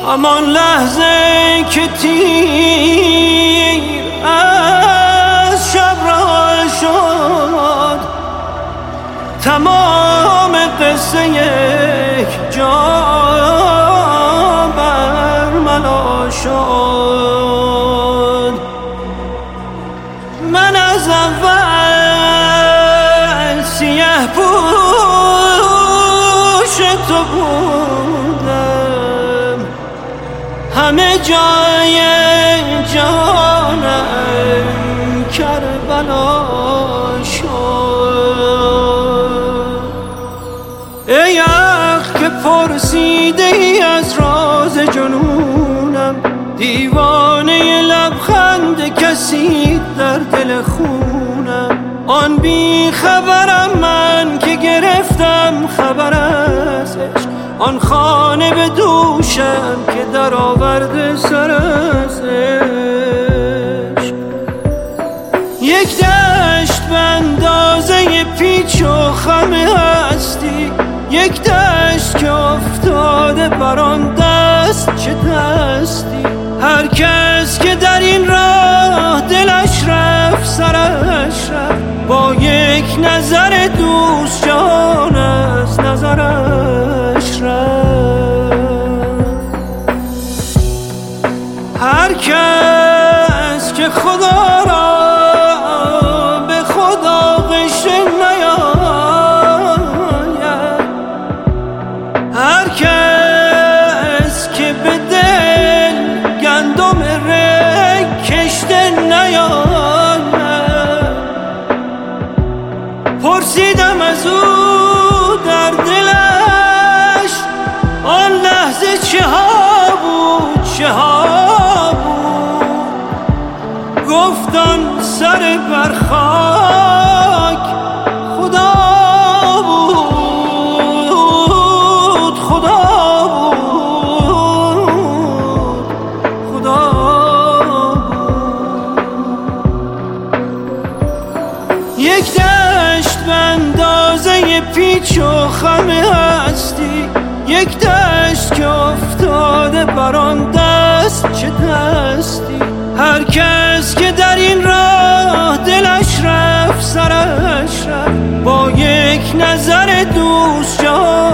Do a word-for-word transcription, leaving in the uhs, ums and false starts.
همان لحظه که تیر از شب را شد، تمام قصه یک جا برملا شد. من از اول سیه پوش تو بودم، همه جای جانم کربلا شد. ای عقل که پرسیده ای از راز جنونم، دیوانه لبخند کسی در دل خونم. آن بی خبرم من که گرفتم خبر از عشق، آن خانه به دوشم که در آورده سر از عشق. یک دشت به اندازه پیچ و خم هستی، یک دشت که افتاده بر آن دست چه دستی. هر کس که در این راه دلش رفت سرش رفت، با یک نظر دوست جان از نظرش رفت. هر کس که خدا را به خدا غشه نیاید، هر کس که به دل گندم رگ کشته نیاید، پرسیدم از او در دلش آن لحظه چه ها بود چه ها بود. گفت آن سر بر خاک خدا بود خدا بود خدا بود. یک دشت به اندازه پیچ و خم هستی، یک دشت که افتاده بر آن دست چه دستی. هر کس که در این راه دلش رفت سرش رفت، با یک نظر دوست جان